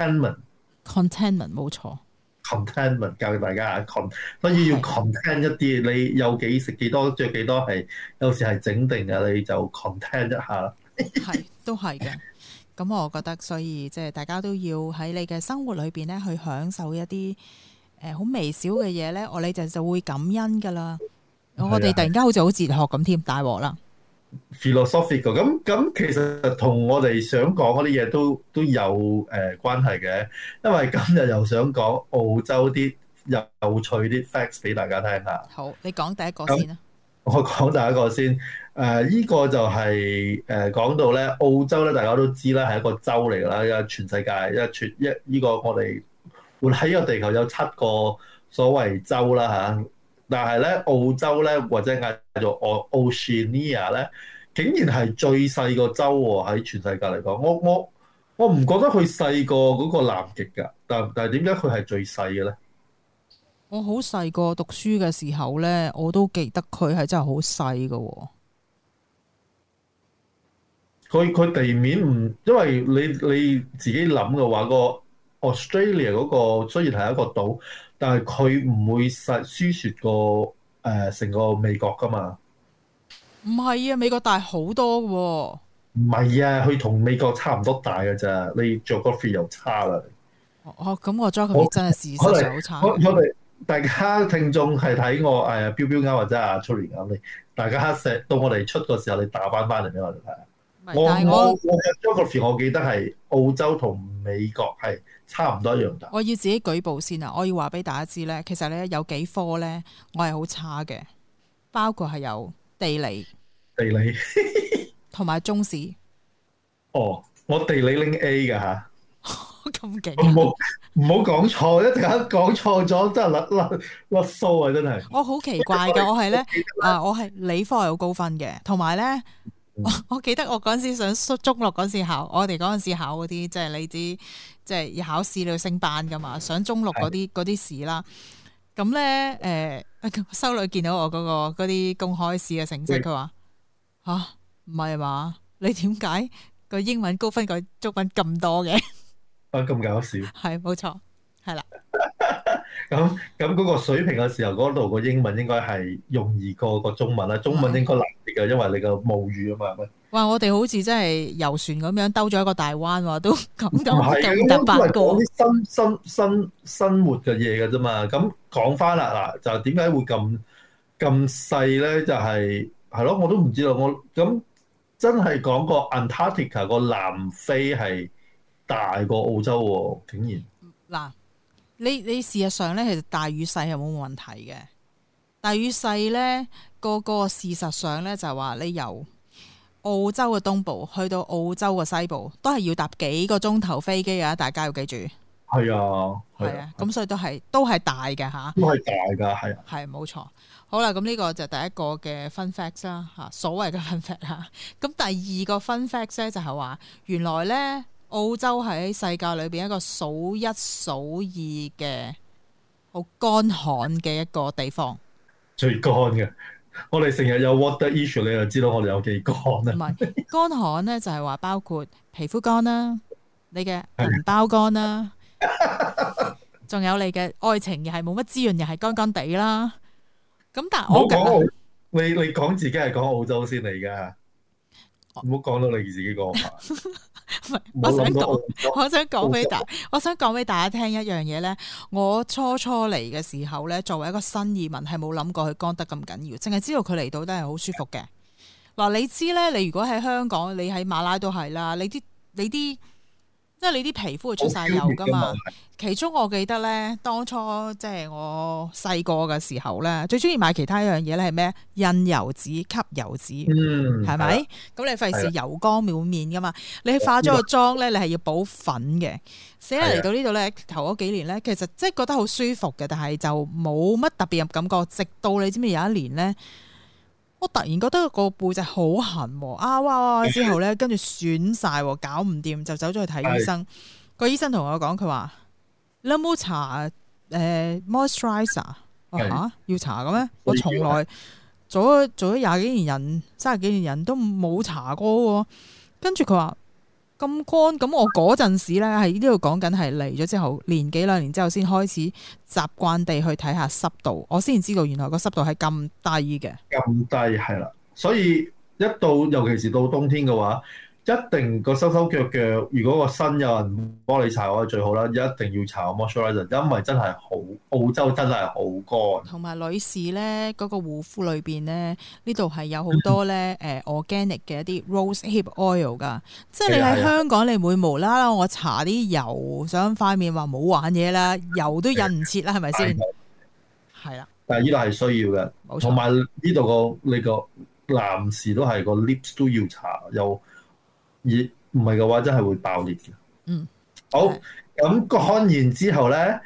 ，contentment，contentment 冇錯 ，contentment 教大家啊 ，con， 所以要 content 一啲，你有幾食幾多，着幾多係有時係整定嘅，你就 content 一下啦。 係，都係嘅。咁我覺得，所以即係大家都要喺你嘅生活裏邊咧，去享受一啲誒好微小嘅嘢咧，我哋就就會感恩噶啦。我哋突然間好似好哲學咁添，大鑊啦 ！philosophical 咁咁，其實同我哋想講嗰啲嘢都都有誒、呃、關係嘅，因為今日又想講澳洲啲有趣啲 facts 俾大家聽下。好， 你講第一個先啦。 我講第一個先，誒、呃、依、這個就係、是、誒、呃、講到咧澳洲咧，大家都知啦，係一個州嚟㗎啦，因為全世界因為全一依個我哋活喺呢個地球有七個所謂州啦嚇，但係咧澳洲咧或者嗌做 Oceania 咧，竟然係最細個州喎，喺全世界嚟講。我我我唔覺得佢細過嗰個南極㗎，但但係點解佢係最細嘅咧？ 我好細個讀書嘅時候咧，我都記得佢係真係好細㗎。 佢佢地面唔，因為你你自己諗嘅話，個 Australia 嗰個雖然係一個島，但係佢唔會細輸蝕過誒成個美國㗎嘛。 唔係啊，美國大好多嘅喎。 唔係啊，佢同美國差唔多大㗎咋，你 geography 又差啦。 哦，咁我 geography 真係事實上好差。 我我哋大家聽眾係睇我誒標標啱或者阿 Tury 啱，你大家錫到我哋出個時候，你打翻翻嚟俾我哋睇下。我我我嘅 geography 我記得係澳洲同美國係差唔多一樣大。 我要自己舉報先啊！我要話俾大家知咧，其實咧有幾科咧我係好差嘅，包括係有地理、 地理同埋中史。 哦，我地理拎 A 㗎嚇， 咁勁！ 唔好唔好講錯，一陣間講錯咗真係甩甩甩鬚啊！真係。 我好奇怪嘅，我係咧啊，我係理科係好高分嘅，同埋咧。我我記得我嗰陣時上中六嗰陣時考，我哋嗰陣時考嗰啲即係你知，即係要考試你要升班噶嘛，上中六嗰啲嗰啲試啦。咁咧誒，修女見到我嗰、嗰個嗰啲公開試嘅成績，佢話吓唔係嘛？你點解個英文高分過中文咁多嘅？ 啊咁搞笑！ 係冇錯，係啦。 咁咁嗰個水平嘅時候，嗰度個英文應該係容易過個中文啦。中文應該難啲嘅，因為你個母語啊嘛。 哇！我哋好似真係遊船咁樣兜咗一個大灣喎，都講到咁特八個。 講啲新新新生活嘅嘢嘅啫嘛。咁講翻啦嗱，就點解會咁咁細咧？就係係咯，我都唔知道。我咁真係講個 Antarctica 個南非係大過澳洲喎，竟然嗱。你你事實上咧，其實大與細係冇問題嘅。大與細咧，個個事實上咧就係話你由澳洲嘅東部去到澳洲嘅西部，都係要搭幾個鐘頭飛機啊！大家要記住。 係啊， 係啊，咁所以都係都係大嘅嚇。 都係大㗎，係啊。 係冇錯。好啦，咁呢個就第一個嘅 fun fact 啦嚇，所謂嘅 fun fact 嚇。咁第二個 fun fact 咧就係話，原來咧。澳洲喺世界裏邊一個數一數二嘅好乾旱嘅一個地方， 最乾嘅。我哋成日有 water issue，你就知道我哋有幾乾啦。 唔係乾旱咧，就係話包括皮膚乾啦，你嘅銀包乾啦，仲有你嘅愛情又係冇乜滋潤，又係乾乾地啦。咁但係我講你你講自己係講澳洲先嚟噶，唔好講到你自己講法。 唔係，我想講，我想講俾大，我想講俾大家聽一樣嘢咧。我初初嚟嘅時候咧，作為一個新移民，係冇諗過佢乾得咁緊要，淨係知道佢嚟到都係好舒服嘅。嗱，你知咧，你如果喺香港，你喺馬拉都係啦，你啲你啲。即係你啲皮膚會出晒油噶嘛？其中我記得咧，當初即係我細個嘅時候咧，最中意買其他一樣嘢咧係咩？印油紙、吸油紙，係咪？咁你費事油光滿面噶嘛？你化咗個妝咧，你係要補粉嘅。死啦嚟到呢度咧，頭嗰幾年咧，其實即係覺得好舒服嘅，但係就冇乜特別嘅感覺。直到你知唔知有一年咧？我突然覺得個背脊好痕，啊哇哇之後咧，跟住損晒，搞唔掂，就走咗去睇醫生。個醫生同我講，佢話你有冇搽誒 moisturizer？我話吓要搽嘅咩？我從來做咗做咗廿幾年人，三十幾年人都冇搽過。跟住佢話咁乾，咁我嗰陣時咧喺呢度講緊係嚟咗之後年幾兩年之後先開始習慣地去睇下濕度，我先知道原來個濕度係咁低嘅。 咁低係啦，所以一到尤其是到冬天嘅話，一定個收收腳腳，如果個身有人幫你搽嘅話最好啦，一定要搽 moisturizer，因為真係好澳洲真係好乾。同埋女士咧嗰、嗰個護膚裏邊咧，呢度係有好多咧誒 organic 嘅一啲 rose hip oil 噶，即係你喺香港你唔會無啦啦我搽啲油上塊面話冇玩嘢啦，油都印唔切啦，係咪先？係啦， 但係呢度係需要嘅，同埋呢度個你個男士都係個 lips 都要搽又。而唔係嘅話，真係會爆裂嘅。 嗯， 好，咁乾完之後咧，誒、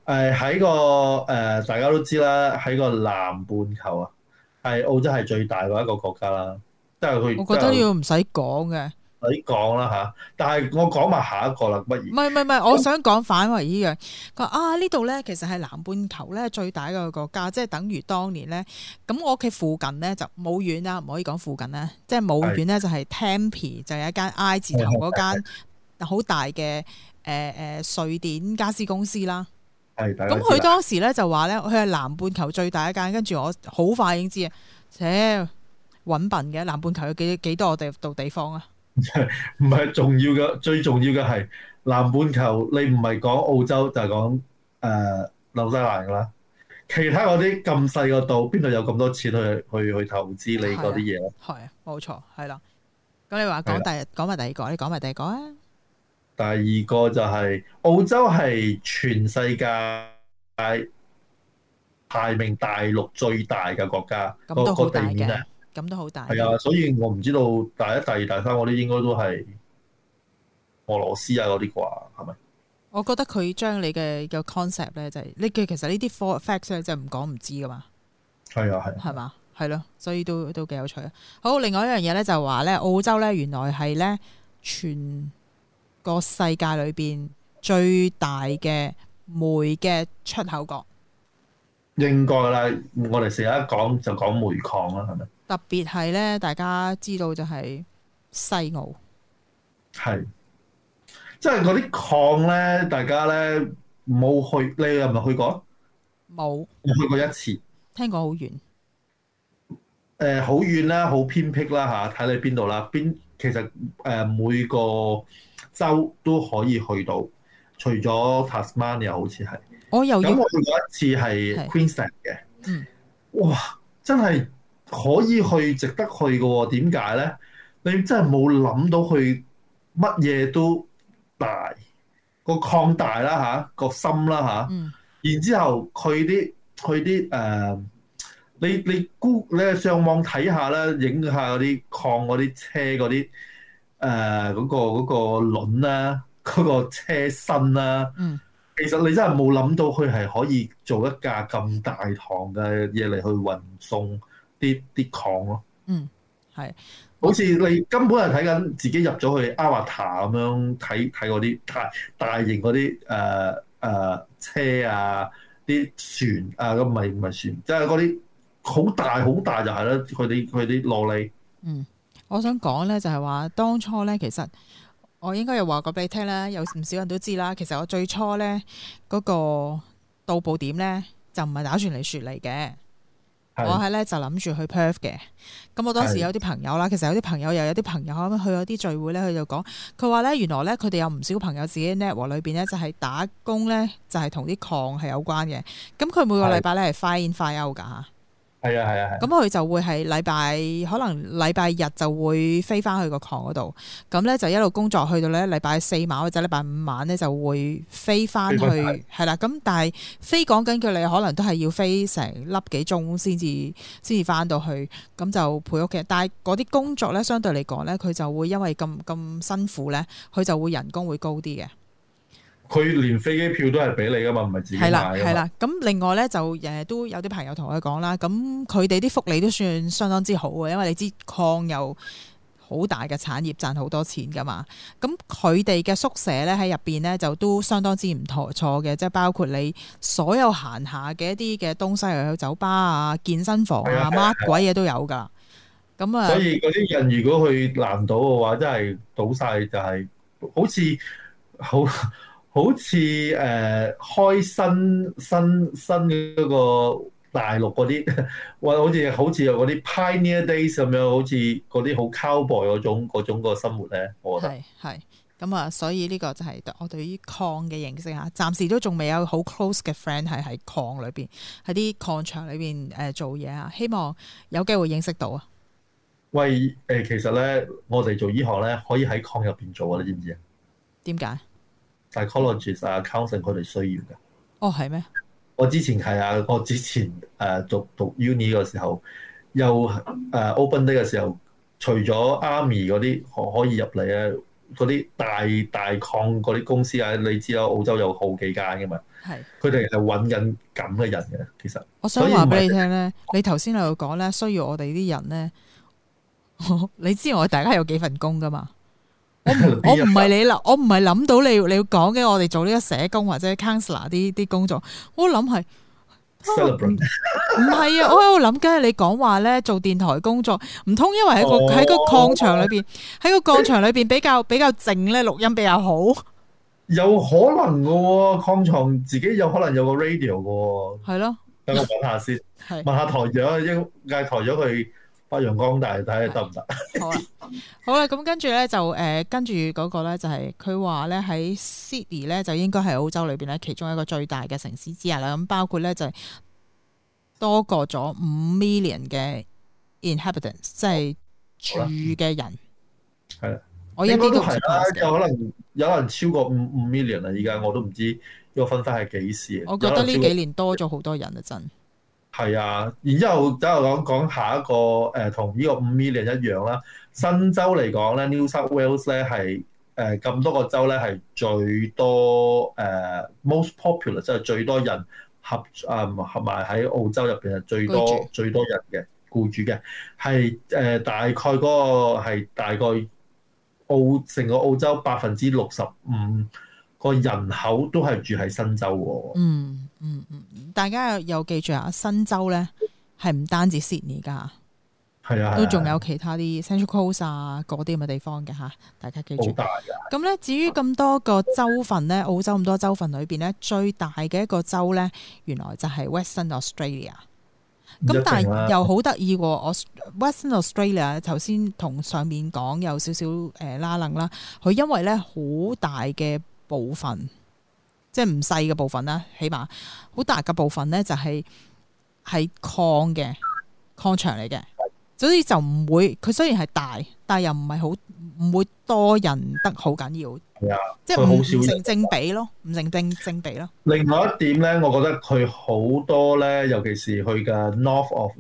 誒喺個誒、呃、大家都知啦，喺個南半球啊，係澳洲係最大嘅一個國家啦，即係佢。 我覺得呢個唔使講嘅。 你講啦嚇，但係我講埋下一個啦，不如？ 唔係唔係唔係，我想講反為依樣。佢話啊，呢度咧其實係南半球咧最大嘅國家，即係等於當年咧。咁我屋企附近咧就冇遠啦，唔可以講附近咧，即係冇遠咧就係 Tempe，就有一間 I 字頭嗰間好大嘅誒誒瑞典家私公司啦。 係， 咁佢當時咧就話咧，佢係南半球最大一間，跟住我好快已經知啊，切揾笨嘅南半球有幾幾多個地度地方啊？ 唔係重要嘅，最重要嘅係南半球，你唔係講澳洲就係講誒紐西蘭㗎啦。其他嗰啲咁細個島，邊度有咁多錢去去去投資你嗰啲嘢咧？ 係啊，冇錯，係啦。咁你話講第講埋第二個，你講埋第二個啊？ 第二個就係澳洲係全世界排名大陸最大嘅國家， 咁都好大個地面啊！ 咁都好大。 係啊，所以我唔知道第一、第二、第三嗰啲應該都係俄羅斯啊嗰啲啩，係咪？ 我覺得佢將你嘅個 concept 咧，就係呢嘅其實呢啲 facts 咧，就唔講唔知噶嘛。 係啊，係。 係嘛？係咯，所以都都幾有趣啊！好，另外一樣嘢咧就係話咧，澳洲咧原來係咧全個世界裏邊最大嘅煤嘅出口國。 應該啦，我哋成日一講就講煤礦啦，係咪？ 特別係咧，大家知道就係西澳， 係，即係嗰啲礦咧，大家咧冇去，你有冇去過？ 冇， 我去過一次， 聽講好遠。 誒好遠啦，好偏僻啦嚇，睇你邊度啦。邊其實誒、呃、每個州都可以去到，除咗 Tasmania 好似係。 我又要咁我去過一次係 Queensland 嘅， 嗯，哇， 真係可以去，值得去嘅喎。點解咧？你真係冇諗到去乜嘢都大，個礦大啦嚇，個深啦嚇， 嗯、 然之後佢啲佢啲誒，你你估你上網睇下啦，影下嗰啲礦嗰啲車嗰啲誒嗰個嗰、嗰個輪啦，嗰、嗰個車身啦。 嗯其實你真係冇諗到佢係可以做一架咁大堂嘅嘢嚟去運送啲啲礦咯。嗯，係。好似你根本係睇緊自己入咗去 Avatar 咁樣睇睇嗰啲大大型嗰啲誒誒車啊，啲船啊，咁唔係唔係船，即係嗰啲好大好大就係啦。佢啲佢啲蘿莉。嗯， 我想講咧就係話當初咧其實。我應該又話過俾你聽啦，有唔少人都知啦。其實我最初咧嗰個到埗點咧就唔係打算嚟雪梨嘅，我係咧就諗住去 Perth 嘅。咁我當時有啲朋友啦，其實有啲朋友又有啲朋友咁去咗啲聚會咧，佢就講佢話咧原來咧佢哋有唔少朋友自己 network 裏邊咧就係打工咧就係同啲礦係有關嘅。咁佢每個禮拜咧係 fly in fly out 㗎嚇。 係啊係啊係。 咁佢就會係禮拜可能禮拜日就會飛翻去個礦嗰度，咁咧就一路工作去到咧禮拜四晚或者禮拜五晚咧就會飛翻去係啦。咁但係飛講緊佢你可能都係要飛成粒幾鐘先至先至翻到去，咁就陪屋企。但係嗰啲工作咧相對嚟講咧，佢就會因為咁咁辛苦咧，佢就會人工會高啲嘅。 佢連飛機票都係俾你噶嘛，唔係自己買噶嘛。係啦，係啦。 咁另外咧就誒都有啲朋友同佢講啦，咁佢哋啲福利都算相當之好嘅，因為你知礦有好大嘅產業，賺好多錢噶嘛。咁佢哋嘅宿舍咧喺入邊咧就都相當之唔錯嘅，即係包括你所有閒暇嘅一啲嘅東西，又有酒吧啊、健身房啊、乜鬼嘢都有㗎。咁啊， 所以嗰啲人如果去南島嘅話，真係賭晒就係、是、好似好。好似誒、呃、開新新新嘅嗰個大陸嗰啲，或好似好似有嗰啲 Pioneer Days 咁樣，好似嗰啲好 cowboy 嗰種嗰種個生活咧，我覺得係係咁啊，所以呢個就係我對於礦嘅認識嚇，暫時都仲未有好 close 嘅 friend 係喺礦裏邊，喺啲礦場裏邊誒做嘢啊，希望有機會認識到啊。 喂誒、呃，其實咧，我哋做呢行咧，可以喺礦入邊做啊，你知唔知啊？ 點解？ psychologist 啊 counselling 佢哋需要嘅。 哦，係咩？ 我之前係啊，我之前誒、呃、讀讀 uni 嘅時候，又誒、呃、open day 嘅時候，除咗 army 嗰啲可可以入嚟咧， 嗰啲大大礦嗰啲公司啊，你知啦，澳洲有好幾間㗎嘛。係，佢哋係揾緊咁嘅人嘅。其實我想話俾你聽咧，你頭先喺度講咧，需要我哋啲人咧，你知我大家有幾份工㗎嘛？我唔我唔係你啦，我唔係諗到你你要講嘅，我哋做呢個社工或者 counselor 啲啲工作，我諗係。唔係啊！我喺度諗緊，你講話咧做電台工作，唔通因為喺個喺、哦、個礦場裏邊，喺個礦場裏邊比較比較靜咧，錄音比較好。有可能噶喎，礦場自己有可能有個 radio 噶喎。 係咯， 等我問下先，問下台長，應嗌台長去發揚光大，睇下得唔得？ 好啦，好啦，咁跟住咧就誒、呃，跟住嗰個咧就係佢話咧喺 Sydney 咧就應該係澳洲裏邊咧其中一個最大嘅城市之一啦。咁包括咧就係多過咗五 million 嘅 inhabitants，即係住嘅人。 係啦， 我一啲都唔係啦，有可能有人超過五五 million 啦。而家我都唔知個分分係幾時。 我覺得呢幾年多咗好多人啊，真。係啊，然之後等我講講下一個誒，同、呃、呢個五 million 一樣啦。新州嚟講咧 ，New South Wales 咧係誒咁多個州咧係最多誒、呃、most popular，即係最多人合啊合埋喺澳洲入邊係最多最多人嘅僱主嘅，係誒、呃、大概嗰個係大概澳成個澳洲百分之六十五個人口都係住喺新州喎。 嗯嗯嗯，大家又又記住啊，新州咧係唔單止 Sydney 噶，係啊，都仲有其他啲 Central Coast 啊嗰啲咁嘅地方嘅嚇，大家記住。好大㗎。咁咧，至於咁多個州份咧，澳洲咁多州份裏邊咧，最大嘅一個州咧，原來就係 Western Australia。咁但係又好得意喎，我 Western Australia 頭先同上面講有少少誒拉楞啦，佢因為咧好大嘅部分，即係唔細嘅部分啦，起碼好大嘅部分咧就係係礦嘅礦場嚟嘅，所以就唔會佢雖然係大，但係又唔係好唔會多人得好緊要，係啊，即係唔成正比咯，唔成正正比咯。另外一點咧，我覺得佢好多咧，尤其是去嘅 North of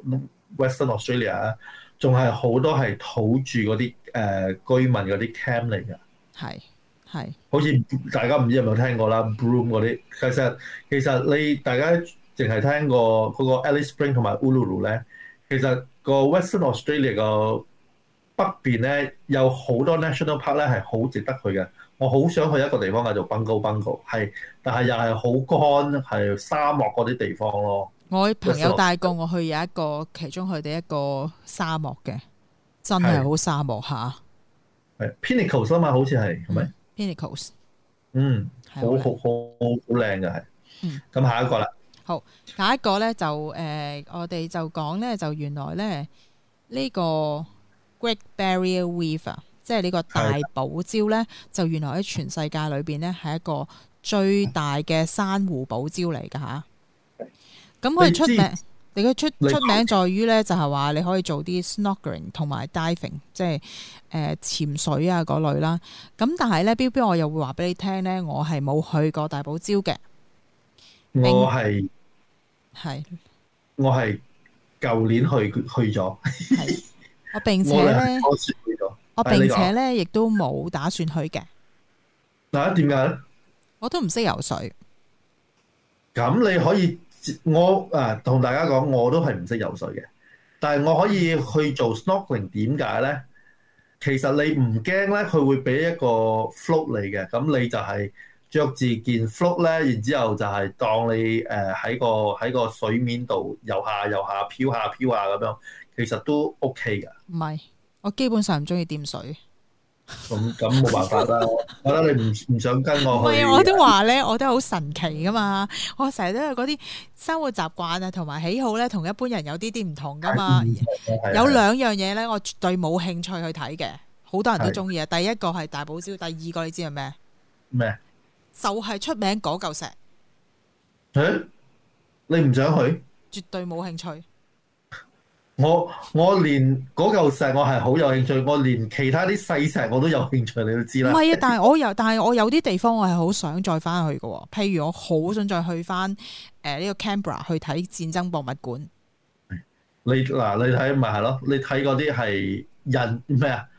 Western Australia，仲係好多係土著嗰啲誒居民嗰啲 camp 嚟嘅，係。係，好似大家唔知有冇聽過啦 ，Broome 嗰啲，其實其實你大家淨係聽過嗰個 Alice Springs 同埋 Uluru 咧，其實個 Western Australia 個北邊咧有好多 National Park 咧係好值得去嘅。我好想去一個地方叫做 Bungle Bungle， 係，但係又係好乾，係沙漠嗰啲地方咯。我朋友帶過我去有一個其中佢哋一個沙漠嘅，真係好沙漠下。係 Pinnacles 啊嘛，好似係係咪？嗯Pinnacles， 嗯，好好好好靚嘅係，嗯，咁下一個啦，好，下一個咧就誒、呃，我哋就講咧就原來咧呢、這個 Great Barrier Reef 啊，即係呢個大堡礁咧，就原來喺全世界裏邊咧係一個最大嘅珊瑚堡礁嚟㗎吓，咁佢出名。你嘅出出名在於咧，就係話你可以做啲 snorkeling 同埋 diving，即係誒潛水啊嗰類啦。咁但係咧，標標我又會話俾你聽咧，我係冇去過大堡礁嘅。我係係我係舊年去去咗。係我並且咧，我並且咧亦都冇打算去嘅。嗱，點解咧？我都唔識游水。咁你可以。我誒同大家講，我都係唔識游水嘅，但係我可以去做 snorkeling。點解咧？其實你唔驚咧，佢會俾一個 float 你嘅，咁你就係着住件 float 咧，然之後就係當你誒喺個喺個水面度游下游下漂下漂下咁樣，其實都 OK 㗎。唔係，我基本上唔中意掂水。咁咁冇辦法啦，我覺得你唔唔想跟我去。唔係，我都話咧，我都好神奇噶嘛。我成日都有嗰啲生活習慣啊，同埋喜好咧，同一般人有啲啲唔同噶嘛。有兩樣嘢咧，我絕對冇興趣去睇嘅，好多人都中意啊。第一個係大堡礁，第二個你知係咩？咩？就係出名嗰嚿石。誒，你唔想去？絕對冇興趣。我我連嗰嚿石我係好有興趣，我連其他啲細石我都有興趣，你都知啦。唔係啊，但係我有，但係我有啲地方我係好想再翻去嘅，譬如我好想再去翻誒呢個 Canberra 去睇戰爭博物館。你嗱，你睇咪係咯？你睇嗰啲係人咩啊？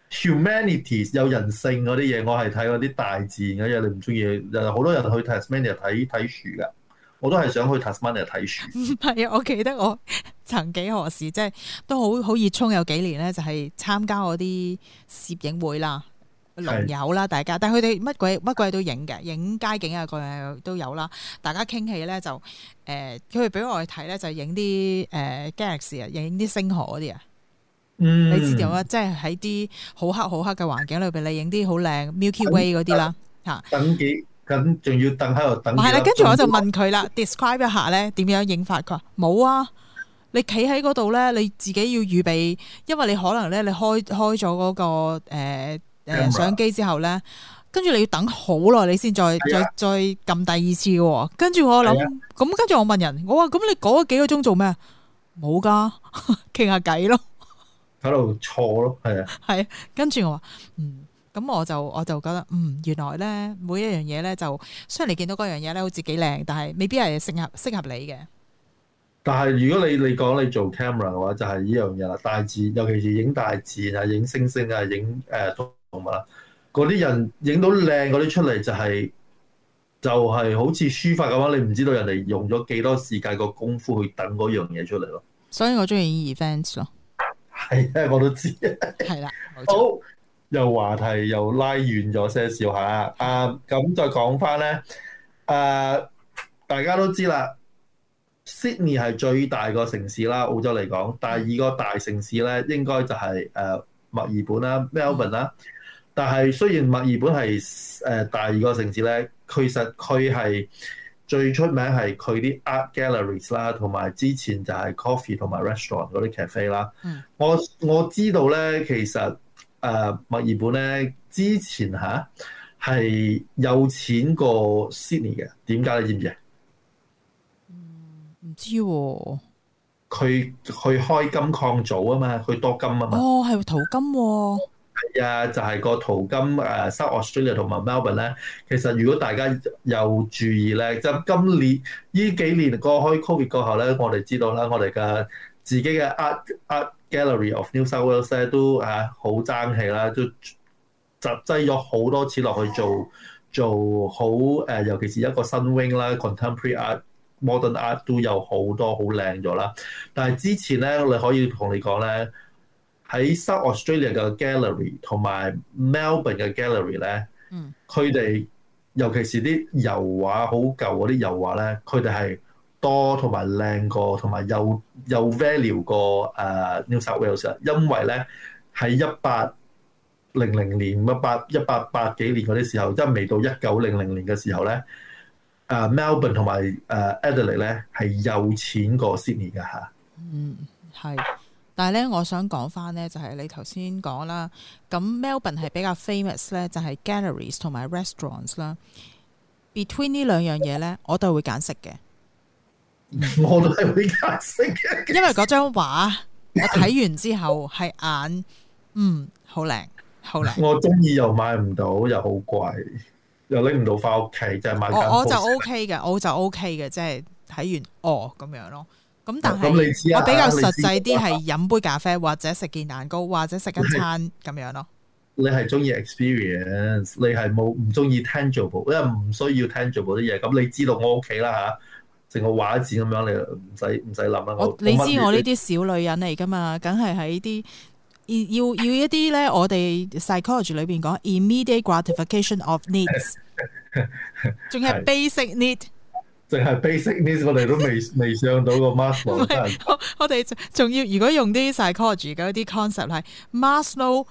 humanities 有人性嗰啲嘢，我係睇嗰啲大自然嘅嘢，你唔中意。有好多人去 Tasmania 睇睇樹㗎，我都係想去 Tasmania 睇樹。 唔係啊，我記得我曾幾何時即係都好好熱衷有幾年咧，就係參加嗰啲攝影會啦。龍友啦，大家，但係佢哋乜鬼乜鬼都影嘅，影街景啊，個樣都有啦。大家傾起咧就誒，佢哋俾我哋睇咧就影啲誒 Galaxy 啊，影啲星河嗰啲啊。嗯，你知道啊，即係喺啲好黑好黑嘅環境裏邊，你影啲好靚 Milky Way 嗰啲啦嚇。 等幾咁仲要等喺度等。係啦， 跟住我就問佢啦，describe 一下咧點樣影法？佢話冇啊，你企喺嗰度咧，你自己要預備，因為你可能咧你開開咗嗰個誒。呃誒相機之後咧，跟住你要等好耐，你先再再再撳第二次嘅。跟住我諗，咁跟住我問人，我話咁你嗰幾個鐘做咩？冇噶，傾下偈咯， 喺度錯咯，係啊， 係。跟住我話，嗯，咁我就我就覺得，嗯，原來咧每一樣嘢咧，就雖然你見到嗰樣嘢咧好似幾靚，但係未必係適合適合你嘅。 但係如果你你講你做 camera 嘅話，就係呢樣嘢啦。大自然，尤其是影大自然啊，影星星啊，影誒動物啊，嗰啲人影到靚嗰啲出嚟就係、是、就係、是、好似書法咁樣，你唔知道人哋用咗幾多時間個功夫去等嗰樣嘢出嚟咯。 所以我中意 events 咯。 係啊，我都知。 係啦， 好，又話題又拉遠咗些少下啊。咁再講翻咧，誒，大家都知啦。Sydney 係最大個城市啦，澳洲嚟講。第二個大城市咧，應該就係誒墨爾本啦 ，Melbourne 啦。但係雖然墨爾本係誒第二個城市咧，其實佢係最出名係佢啲 art galleries 啦，同埋之前就係 coffee 同埋 restaurant 嗰啲 cafe 啦。嗯、我我知道咧，其實誒墨爾本咧之前嚇係有錢過 Sydney 嘅。點解你知唔知啊？ 唔知喎， 佢佢開金礦組啊嘛，佢多金啊嘛。哦， 係淘金喎。 係啊，就係、是、個淘金誒 South Australia 同埋 Melbourne 咧。其實如果大家有注意咧，就今年呢幾年過開 Covid 過後咧，我哋知道啦，我哋嘅自己嘅 Art Art Gallery of New South Wales 咧都啊好爭氣啦，都集擠咗好多錢落去做做好誒，尤其是一個新 wing 啦 ，Contemporary Art。Modern art 都有好多好靚咗啦，但係之前咧，你可以同你講咧，喺 South Australia 嘅 gallery 同埋 Melbourne 嘅 gallery 咧，嗯，佢哋尤其是啲油畫好舊嗰啲油畫咧，佢哋係多同埋靚過，同埋有有 value 過誒 New South Wales，因為咧喺一八零零年、一八一八八幾年嗰啲時候，即係未到一九零零年嘅時候咧。Uh, Melbourne 同埋誒 Adelaide 咧係有錢過 Sydney 㗎嚇。 嗯，係。但係咧，我想講翻咧，就係你頭先講啦。咁 Melbourne 係比較 famous 咧，就係 galleries 同埋 restaurants 啦。Between 呢兩樣嘢咧，我都係會揀食嘅。 我都係會揀食嘅。 因為嗰張畫我睇完之後係眼嗯好靚，好靚。 我中意又買唔到，又好貴。又拎唔到翻屋企，就係、是、買間。 我就 OK 嘅，我就 OK 嘅，即係睇完哦咁樣咯。咁但係我比較實際啲係飲杯咖啡，或者食件蛋糕，或者食一餐咁樣咯。 你係中意 experience，你係冇唔中意 tangible，因為唔需要 tangible 啲嘢。咁你知道我屋企啦嚇，成個畫展咁樣，你唔使唔使諗啦。我你知我呢啲小女人嚟㗎嘛，梗係喺啲。要要一啲咧，我哋 psychology 裏邊講 immediate gratification of needs，仲係 basic need， 淨係 basic needs，我哋都未未上到個 Maslow。 我哋仲要如果用啲 psychology 嘅一啲 concept 係 Maslow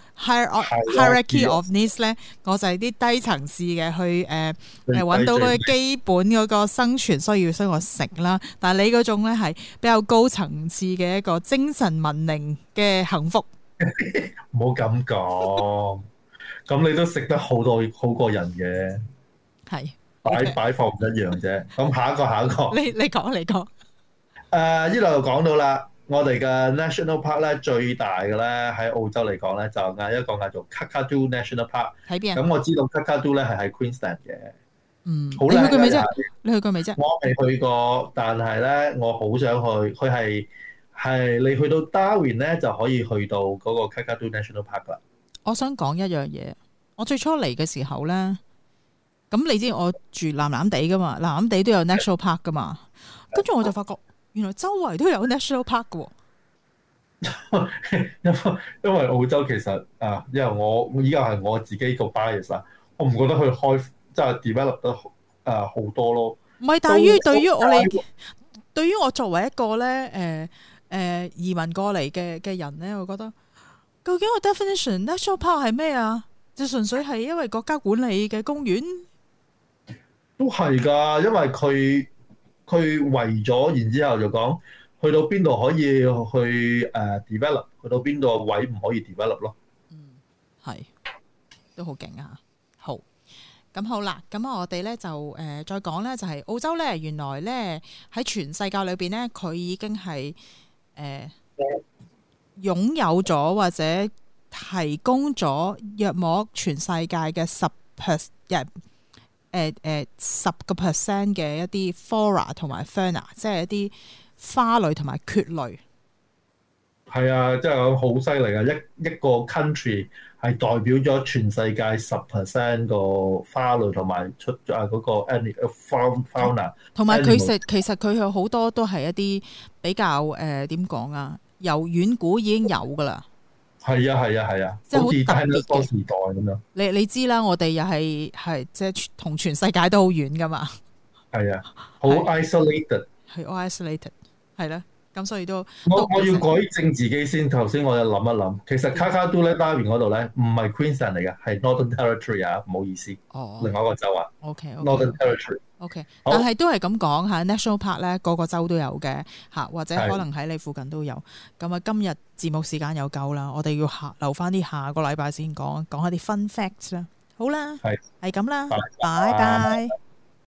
hierarchy of needs 咧，我就係啲低層次嘅去誒誒揾到嗰個基本嗰個生存需要，所以我食啦。但係你嗰種咧係比較高層次嘅一個精神文明嘅幸福。 唔好咁講，咁你都食得好多好過人嘅， 係擺擺放唔一樣啫。咁下一個下一個， 你你講你講。 誒，呢度就講到啦，我哋嘅 National Park 咧最大嘅咧喺澳洲嚟講咧就嗌一個嗌做 Kakadu National Park。 喺邊啊？ 咁我知道 Kakadu 咧係喺 Queensland 嘅。 嗯， 好你去過未啫？你去過未啫？ 我未去過，但係咧我好想去。佢係。係你去到 Darwin 咧，就可以去到嗰個 Kakadu National Park 啦。 我想講一樣嘢。我最初嚟嘅時候咧，咁你知我住藍藍地噶嘛，藍藍地都有 national park 噶嘛，跟住我就發覺原來周圍都有 national park 噶。 因為因為澳洲其實啊，因為我依家係我自己個 bias 啊，我唔覺得佢開即係 develop 得啊好多咯。 唔係，但係對於我哋，對於我作為一個咧誒誒移民過嚟嘅嘅人咧，我覺得究竟個 definition national park 係咩啊？就純粹係因為國家管理嘅公園， 都係㗎，因為佢佢為咗，然之後就講去到邊度可以去誒、uh, develop，去到邊度位唔可以 develop 咯。 嗯，係都好勁啊！好，咁好啦，咁我哋咧就誒、呃、再講咧，就係、是、澳洲咧，原來咧喺全世界裏邊咧，佢已經係誒、呃、擁有咗或者提供咗約莫全世界嘅十 percent 誒誒十個 percent 嘅一啲 flora 同埋 fauna， 即係一啲花類同埋蕨類。 係啊，即係好犀利啊！一一個 country 係代表咗全世界十 percent 個花類同埋出啊嗰個 animal fauna。同埋佢實其實佢有好多都係一啲比較誒點講啊，由遠古已經有㗎啦。 係啊係啊係啊， 即係好特別嘅時代咁樣。 你你知啦，我哋又係係即係同全世界都好遠㗎嘛。 係啊，好 isolated。 係 isolated， 係啦。咁所以都我我要改正自己先。頭先我又諗一諗，其實卡卡都咧 Darwin 嗰度咧唔係 Queensland 嚟嘅，係 Northern Territory 啊，唔好意思。哦，另外一個州啊。 OK Northern Territory。 OK，但係都係咁講嚇 ，National Park 咧個個州都有嘅嚇，或者可能喺你附近都有。咁啊，今日節目時間又夠啦，我哋要下留翻啲下個禮拜先講，講下啲 fun facts 啦。好啦，係係咁啦，拜拜。